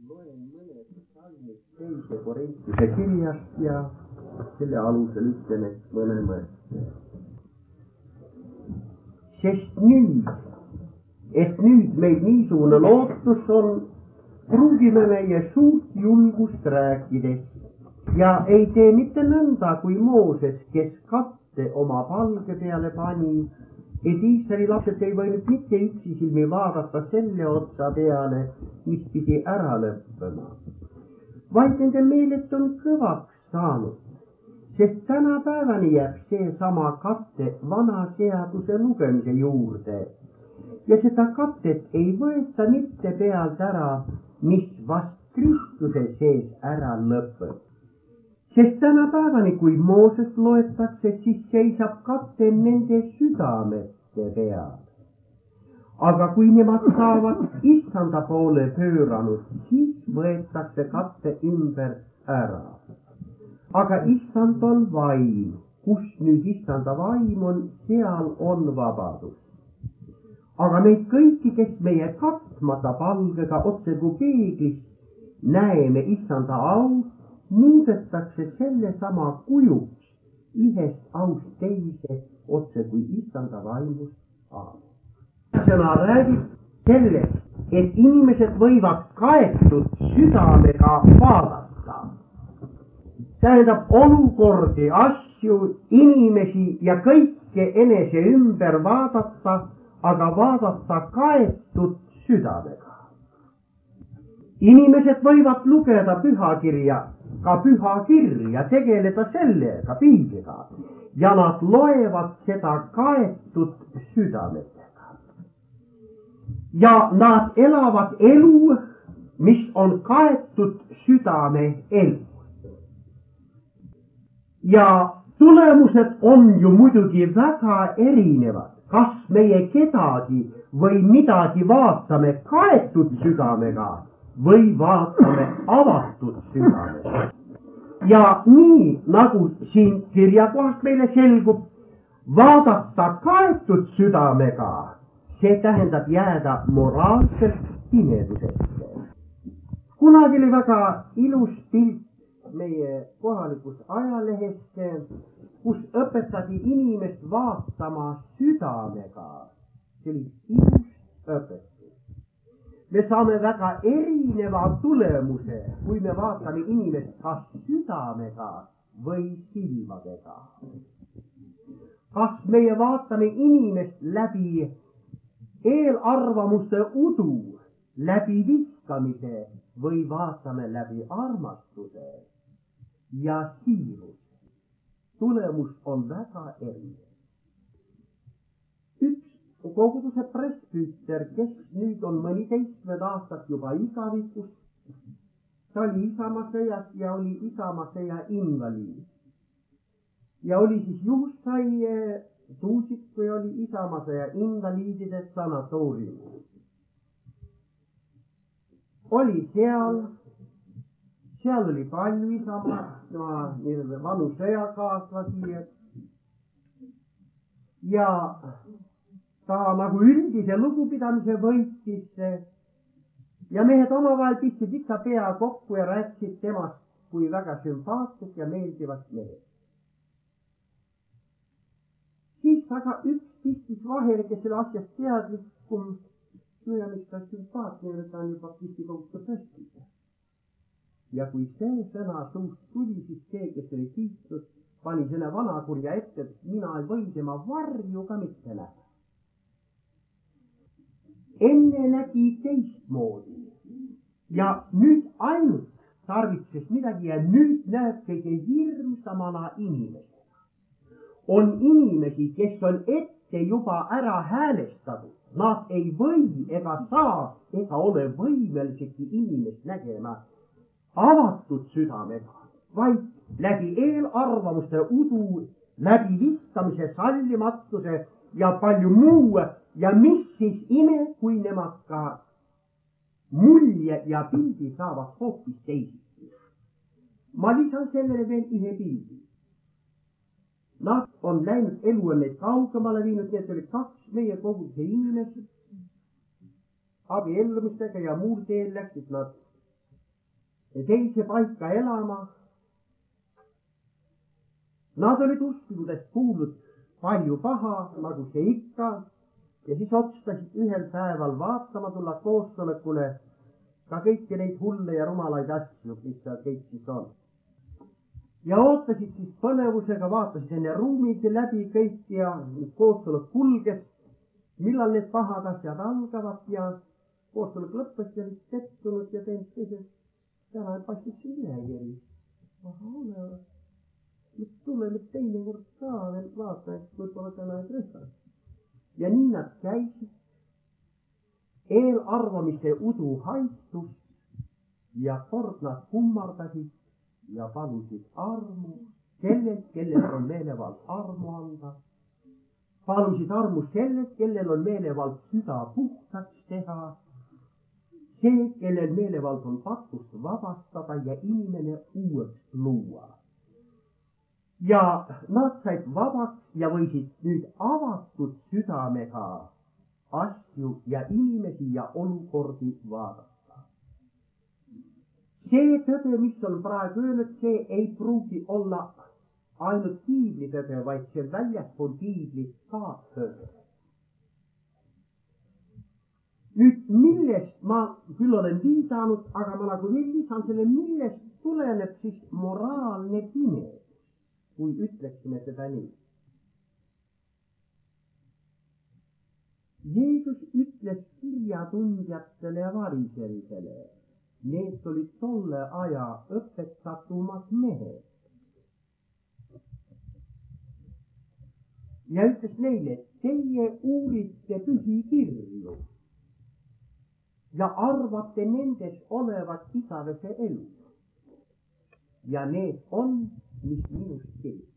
Loen mõned salmid teise Korintuse kirjast ja selle alusel ütlen, et mõne mõtte. Sest nüüd meil niisugune lootus on, pruugime meie suurt julgust rääkides ja ei tee mitte nõnda kui Mooses, kes katte oma palge peale pani, et Iisraeli lapsed ei võinud mitte üksisilmi vaadata selle otsa peale, mis pidi ära lõppema, vaid nende meeled on kõvaks saanud, sest tänapäevani jääb seesama katte vana seaduse lugemise juurde ja seda kattet ei võeta mitte pealt ära, mis vast Kristuse sees ära lõpeb. Sest tänapäevani, kui Mooses loetakse, siis seisab katte nende südamete peal. Aga kui nemad saavad Issanda poole pööranud, siis võetakse katte ümber ära. Aga Issand on vaim, kus nüüd Issanda vaim on, seal on vabadus. Aga meid kõiki, kes meie katmata palgega otse kui peeglis näeme Issanda au, muudetakse sellesama kujuks ühest aust teise otse kui Issanda vaimust saada. Sõna räägib sellest, et inimesed võivad kaetud südamega vaadata. Tähendab olukordi, asju, inimesi ja kõike enese ümber vaadata, aga vaadata kaetud südamega. Inimesed võivad lugeda pühakirja, ka pühakirja, tegeleda sellega, piibliga, ja nad loevad seda kaetud südametega. Ja nad elavad elu, mis on kaetud südame elu. Ja tulemused on ju muidugi väga erinevad, kas meie kedagi või midagi vaatame kaetud südamega või vaatame avatud südamega. Ja nii, nagu siin kirjakohast meile selgub, vaadata kaetud südamega, see tähendab jääda moraalselt pimedusesse. Kunagi oli väga ilus pilt meie kohalikus ajalehes, kus õpetati inimest vaatama südamega. See oli ilus õpetus. Me saame väga erineva tulemuse, kui me vaatame inimest kas südamega või silmadega. Kas meie vaatame inimest läbi eelarvamuste udu, läbi viskamise või vaatame läbi armastuse ja siiruse. Tulemus on väga erinev. Üks koguduse presbüüter, kes nüüd on mõniteistkümned aastat juba igavikus, ta oli Isamaa sõjas ja oli Isamaa sõja invaliid. Ja oli siis juhustai Tuusik, kui oli Isamaa sõja invaliidide sanatoorium. Oli seal oli palju Isamaa vanu sõjakaaslasi ja ta nagu üldise lugupidamise võitis ja mehed omavahel pistsid ikka pea kokku ja rääkisid temast kui väga sümpaatsed ja meeldivad mehed. Siis aga üks pistis vahele, kes selle asjast teadlikum, ja miks ta sümpaatne, ta on juba pisti kohta tõstnud. Ja kui see sõna suust tuli, siis see, kes oli kiitnud, pani selle vanakurja ette, et mina ei või tema varju ka mitte näha. Enne nägi teistmoodi ja nüüd ainult tarvitses midagi ja nüüd näeb kõige hirmsamana inimesena. On inimesi, kes on ette juba ära häälestatud. Nad ei või ega saa ega ole võimelisegi inimest nägema avatud südamega, vaid läbi eelarvamuste udu, läbi viskamise, sallimatuse ja palju muu ja mis siis ime, kui nemad ka mulje ja pildi saavad hoopis teisiti. Ma lisan sellele veel ühe pildi. Nad on läinud elu on neid kaugemale viinud, need olid kaks meie koguduse inimesed. Abiellumistega ja muul teel läksid nad teise paika elama. Nad olid uskudest kuulnud palju paha, nagu see ikka, ja siis otsustasid ühel päeval vaatama tulla koosolekule ka kõiki neid hulle ja rumalaid asju, mis seal kõik siis on. Ja ootasid siis põnevusega, vaatasid enne ruumid läbi kõik ja koosolek kulges, millal need pahad asjad algavad ja koosolek lõppes ja olid pettunud ja teinud teised, täna paistis siin nimekiri. Ole, nüüd tule nüüd teine kord ka veel vaata, et võib-olla täna ei trehva. Ja nii nad käisid, eelarvamise udu haistus ja kord nad kummardasid ja palusid armu sellelt, kellel on meelevald armu anda. Palusid armu sellelt, kellel on meelevald süda puhtaks teha. See, kellel meelevald on patust vabastada ja inimene uueks luua. Ja nad said vabaks ja võisid nüüd avatud südamega asju ja inimesi ja olukordi vaadata. See tõde, mis on praegu öelnud, see ei pruugi olla ainult piibli tõde, vaid see väljaspool piiblit ka tõde. Nüüd, millest ma küll olen viidanud, aga ma nagu veel lisan selle, millest tuleneb siis moraalne pimedus, kui ütleksime seda nii. Jeesus ütles kirjatundjatele ja variserisele, need olid tolle aja õpetatumas mehed. Ja ütles neile, teie uurite pühi kirju ja arvate nendes olevat igavese elu. Ja need on, mis minust kirjutab.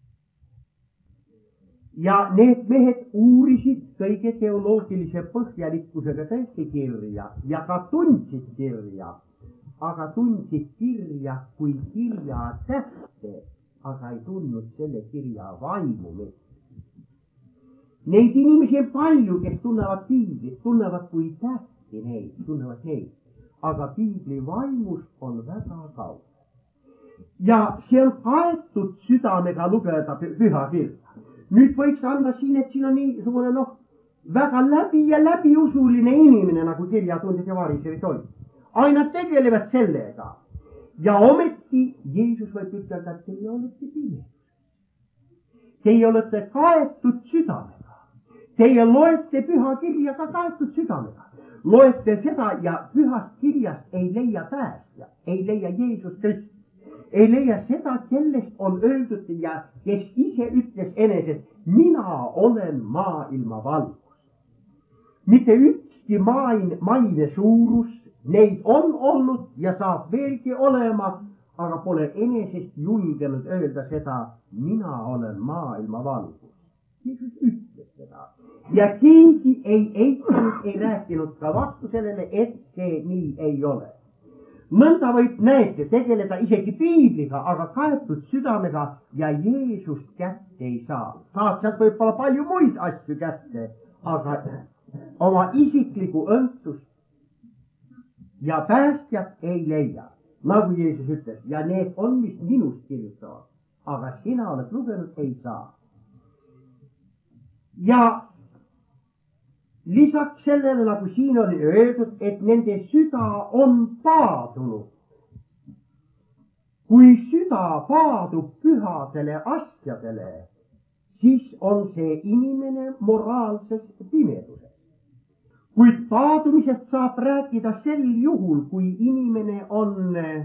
Ja need mehed uurisid kõige teoloogilise põhjalikkusega tõesti kirja ja ka tundsid kirja, aga tundsid kirja kui kirja tähte, aga ei tundnud selle kirja vaimu mitte. Neid inimesi on palju, kes tunnevad piiblit, tunnevad kui tähti neid, tunnevad neid, aga piibli vaimus on väga kaugel. Ja see on kaetud südamega lugeda püha kirja. Nüüd võiks anda siin, et siin on niisugune väga läbi ja läbi usuline inimene, nagu kirjatundjad ja variserid olid. Aina tegelevad sellega. Ja ometi Jeesus võib ütelda, et teie olete pimedus. Teie olete kaetud südamega. Teie loete püha kirja ka kaetud südamega. Loete seda ja pühast kirjast ei leia päästja, ei leia Jeesus Kristus. Ei leia seda, kellest on öeldud ja kes ise ütles enesest, mina olen maailma valgus. Mitte ükski maine suurus, neid on olnud ja saab veelgi olema, aga pole enesest julgenud öelda seda, mina olen maailma valgus. Jeesus ütles seda. Ja keegi ei eitanud, ei rääkinud ka vastu sellele, et see nii ei ole. Nõnda võib näete tegeleda isegi piibliga, aga kaetud südamega ja Jeesust kätte ei saa. Saad sealt võib-olla palju muid asju kätte, aga oma isiklikku õndsust ja päästjat ei leia. Nagu Jeesus ütles, ja need on, mis minust kirjutavad, aga sina oled lugenud, ei saa. Ja lisaks sellele, nagu siin oli öeldud, et nende süda on paadunud. Kui süda paadub pühadele asjadele, siis on see inimene moraalses pimeduses. Kuid paadumisest saab rääkida sel juhul, kui inimene on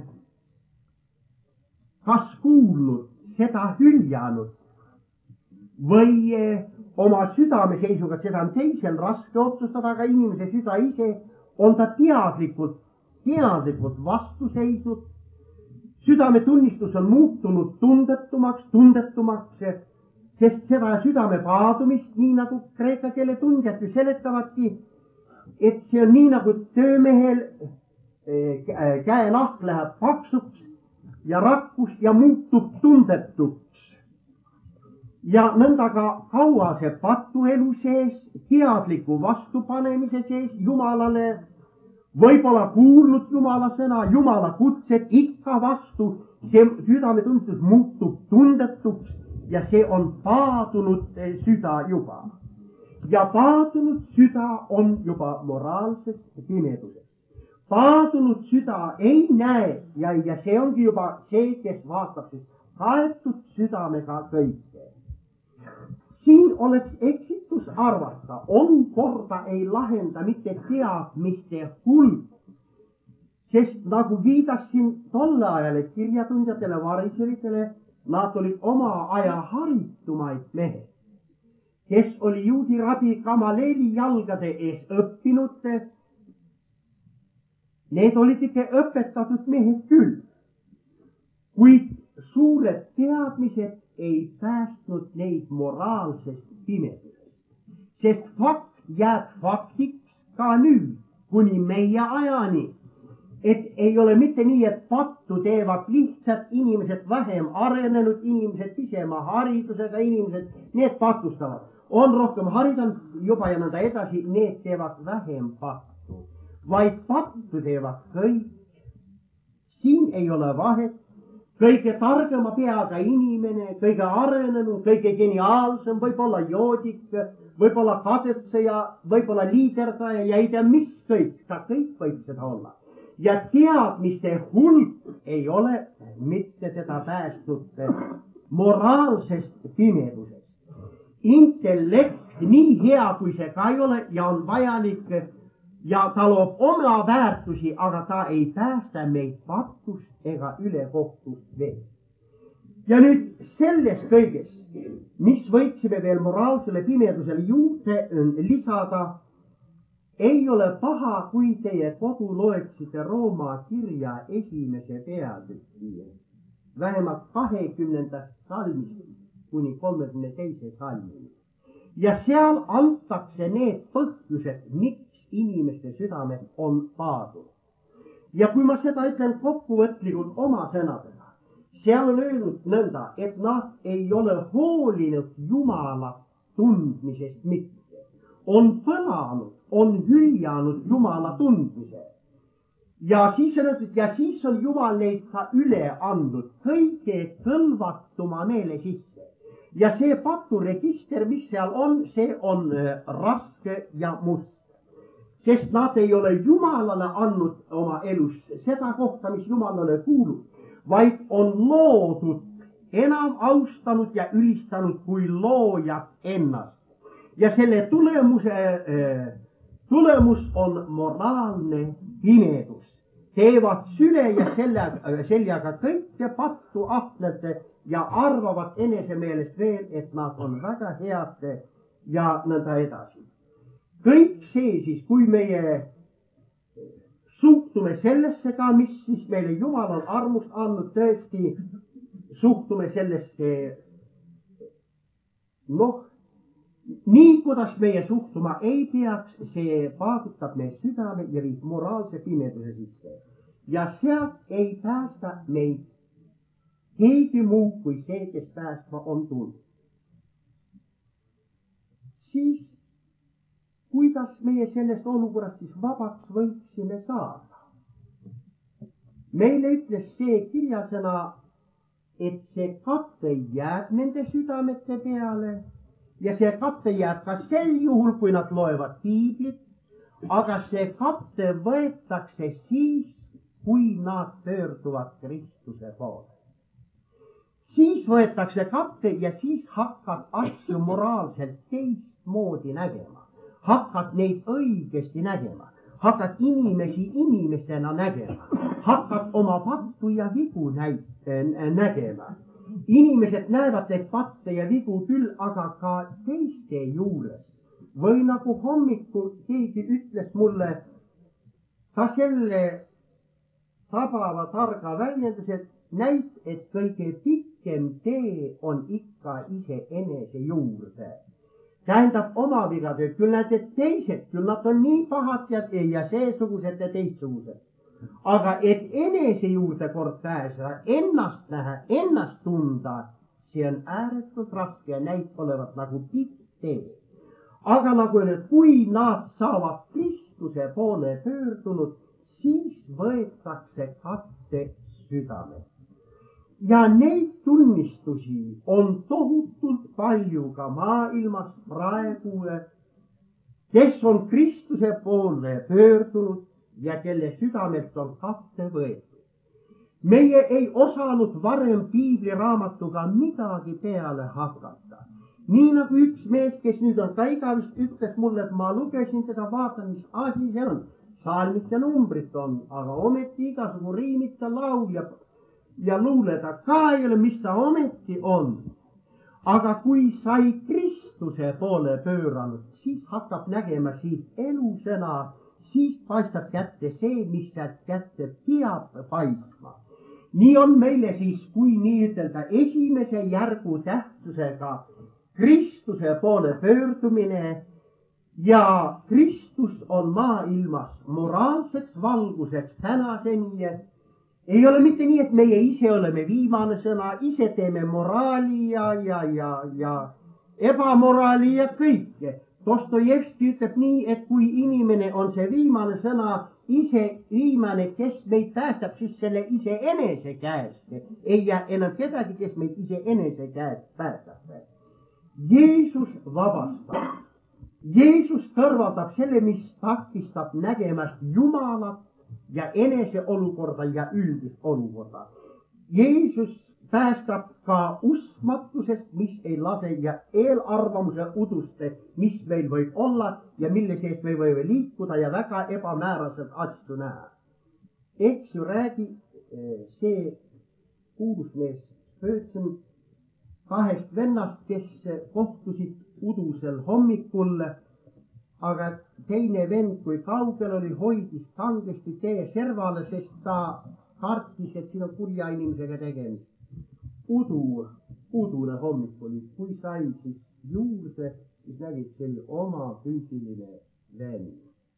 kas kuulnud, seda hüljanud või oma südameseisuga, seda on teisel raske otsustada, aga inimese süda ise on ta teadlikult vastu seisnud. Südametunnistus on muutunud tundetumaks, sest seda südame paadumist, nii nagu kreeka keele tundjad seletavadki, et see on nii nagu töömehel käenahk läheb paksuks ja rakkus ja muutub tundetuks. Ja nõnda ka kaua see patuelu sees, teadliku vastupanemise sees Jumalale võib-olla kuulnud Jumala sõna, Jumala kutset ikka vastu, see südametunnistus muutub tundetuks ja see on paadunud süda juba. Ja paadunud süda on juba moraalses pimeduses. Paadunud süda ei näe ja see ongi juba see, kes vaatab siis kaetud südamega kõike. Siin oleks eksitus arvata, on korda ei lahenda mitte teadmiste hulk, sest nagu viidaksin tolle ajale kirjatundjatele, variseritele, nad olid oma aja haritumaid mehed, kes oli juudi rabi Gamaleeli jalgade ees õppinud. Need olid ikka õpetatud mehed küll, kuid suured teadmised ei päästnud neid moraalsest pimedusest, sest fakt jääb faktiks ka nüüd, kuni meie ajani, et ei ole mitte nii, et pattu teevad lihtsalt inimesed, vähem arenenud inimesed, pisema haridusega inimesed, need patustavad. On rohkem haridan juba ja nõnda edasi, need teevad vähem pattu, vaid pattu teevad kõik. Siin ei ole vahet. Kõige targema peaga inimene, kõige arenenud, kõige geniaalsem, võib-olla joodik, võib-olla kadetseja, võib-olla liiderdaja ja ei tea mis kõik, ta kõik võib seda olla. Ja teadmiste hulk ei ole mitte teda päästnud moraalsest pimedusest. Intellekt, nii hea kui see ka ei ole ja on vajalik ja ta loob oma väärtusi, aga ta ei päästa meid patust ega ülekohtust veel. Ja nüüd selles kõiges, mis võiksime veel moraalsele pimedusele juurde lisada, ei ole paha, kui teie kodu loeksite Rooma kirja 1. peatükki, vähemalt 20. salmist kuni 32. salmini. Ja seal antakse need põhjused, miks inimeste südamed on paadunud. Ja kui ma seda ütlen kokkuvõtlikult oma sõnadega, seal on öelnud nõnda, et nad ei ole hoolinud Jumala tundmisest mitte. On põlanud, on hüljanud Jumala tundmise. Ja siis on öeldud, ja siis on Jumal neid ka üle andnud kõige kõlvatuma meele sisse. Ja see paturegister, mis seal on, see on raske ja must. Sest nad ei ole Jumalale andnud oma elust seda kohta, mis Jumalale kuulub, vaid on loodud, enam austanud ja ülistanud kui loojat ennast. Ja selle tulemus on moraalne pimedus. Teevad süle ja seljaga kõike pattu ahnete ja arvavad enese meelest veel, et nad on väga head ja nõnda edasi. Kõik see siis, kui meie suhtume sellesse ka, mis siis meile Jumal on armust andnud, tõesti suhtume sellesse, nii kuidas meie suhtuma ei peaks, see paadutab meie südame ja viib moraalse pimeduse sisse. Ja sealt ei päästa meid keegi muu kui see, kes päästma on tulnud. Siis kuidas meie sellest olukorrast siis vabaks võiksime saada? Meile ütles see kirjasõna, et see kate jääb nende südamete peale ja see kate jääb ka sel juhul, kui nad loevad piiblit, aga see kate võetakse siis, kui nad pöörduvad Kristuse poole. Siis võetakse kate ja siis hakkab asju moraalselt teistmoodi nägema. Hakkad neid õigesti nägema, hakkad inimesi inimestena nägema, hakkad oma pattu ja vigu nägema. Inimesed näevad neid patte ja vigu küll, aga ka teiste juures. Või nagu hommikul keegi ütles mulle, ka selle tabava targa väljendus, et näit, et kõige pikem tee on ikka iseenese juurde. Tähendab oma vigatööd, küll nad teised, küll nad on nii pahad ja seesugused ja teistsugused. Aga et enese juurde kord pääseda, ennast näha, ennast tunda, see on ääretult raske ja näib olevat nagu pikk tee. Aga nagu öeldud, kui nad saavad Kristuse Kristuse poole pöördunud, siis võetakse katte südame. Ja neid tunnistusi on tohutult palju ka maailmas praegu, kes on Kristuse poole pöördunud ja kelle südamelt on katte võetud. Meie ei osanud varem piibliraamatuga midagi peale hakata. Nii nagu üks mees, kes nüüd on ka igavist, ütles mulle, et ma lugesin teda, vaatan, mis asi see on. Salmid ja numbrid on, aga ometi igasugu riimita laul ja luuleda ka ei ole, mis ta ometi on. Aga kui sai Kristuse poole pööranud, siis hakkab nägema siit elusõna, siis paistab kätte see, mis sealt kätte peab paistma. Nii on meile siis, kui nii ütelda, esimese järgu tähtsusega Kristuse poole pöördumine ja Kristus on maailmas moraalseks valguseks tänaseni. Ei ole mitte nii, et meie ise oleme viimane sõna, ise teeme moraali ja ebamoraali ja kõike. Dostojevski ütleb nii, et kui inimene on see viimane sõna, ise viimane, kes meid päästab, siis selle ise enese käest. Ei jää enam kedagi, kes meid ise enese käest päästab. Jeesus vabastab. Jeesus kõrvaldab selle, mis takistab nägemast Jumalat ja enese olukorda ja üldist olukorda. Jeesus päästab ka uskmatusest, mis ei lase ja eelarvamuse uduste, mis meil võib olla ja mille sees me võime liikuda ja väga ebamääraselt asju näha. Eks ju räägi see kuulus mees Pöötsen kahest vennast, kes kohtusid udusel hommikul, aga teine vend, kui kaugel oli, hoidis kangesti tee servale, sest ta kartis, et siin on kurja inimesega tegemist. Udune hommik oli, kui sai siis juurde, siis nägid selle oma füüsiline vend.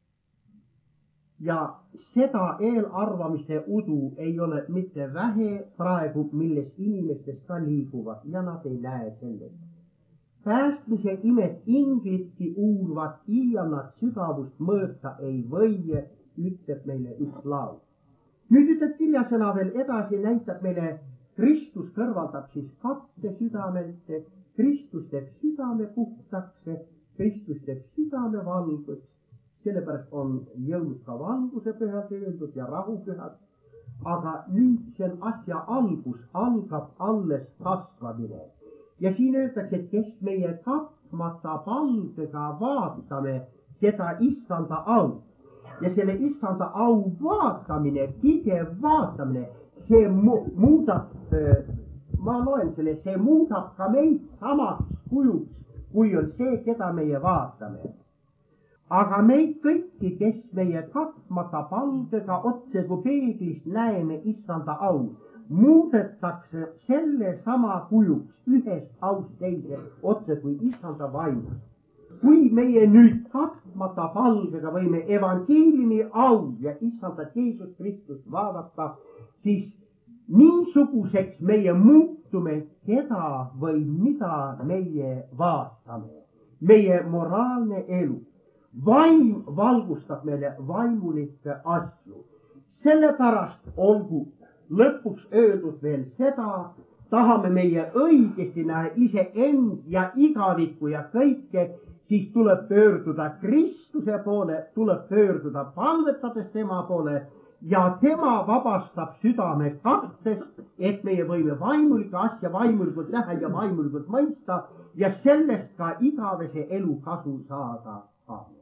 Ja seda eelarvamise udu ei ole mitte vähe praegu, milles inimestest ka liiguvad ja nad ei näe sellest. Päästmise imet inglitki uurvad, iial nad sügavust mõõta ei või, ütleb meile üks laul. Nüüd ütleb kirjasõna veel edasi, näitab meile, Kristus kõrvaldab siis katte südamelt, Kristus teeb südame puhtaks, Kristus teeb südame valguks, sellepärast on jõudnud ka valguse pühad öeldud ja rahupühad, aga nüüd see on asja algus, algab alles kasvamine. Ja siin öeldakse, et kes meie katmata palgega vaatame seda issanda au. Ja selle issanda au vaatamine, pidev vaatamine, see muudab, ma loen selle, see muudab ka meid samaks kujuks, kui on see, keda meie vaatame. Aga meid kõiki, kes meie katmata palgega otse kui peeglist näeme issanda au, muudetakse selle sama kujuks ühest aust teise, otse kui issanda vaimust. Kui meie nüüd katmata palgega võime evangeeliumi au ja issandat Jeesus Kristust vaadata, siis niisuguseks meie muutume, keda või mida meie vaatame. Meie moraalne elu. Vaim valgustab meile vaimulikke asju. Sellepärast olgu lõpuks öeldud veel seda, tahame meie õigesti näha iseend ja igavikku ja kõike, siis tuleb pöörduda Kristuse poole, tuleb pöörduda palvetades tema poole ja tema vabastab südame kattest, et meie võime vaimulikke asja vaimulikult näha ja vaimulikult mõista ja sellest ka igavese elu kasu saada.